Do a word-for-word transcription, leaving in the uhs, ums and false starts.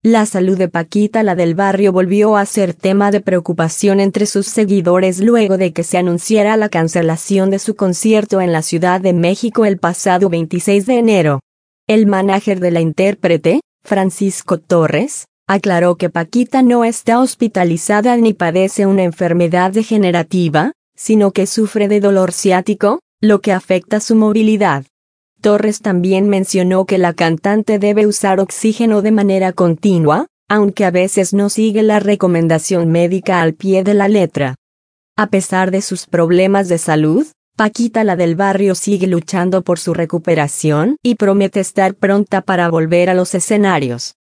La salud de Paquita la del Barrio volvió a ser tema de preocupación entre sus seguidores luego de que se anunciara la cancelación de su concierto en la Ciudad de México el pasado veintiséis de enero. El mánager de la intérprete, Francisco Torres, aclaró que Paquita no está hospitalizada ni padece una enfermedad degenerativa, sino que sufre de dolor ciático, lo que afecta su movilidad. Torres también mencionó que la cantante debe usar oxígeno de manera continua, aunque a veces no sigue la recomendación médica al pie de la letra. A pesar de sus problemas de salud, Paquita la del Barrio sigue luchando por su recuperación y promete estar pronta para volver a los escenarios.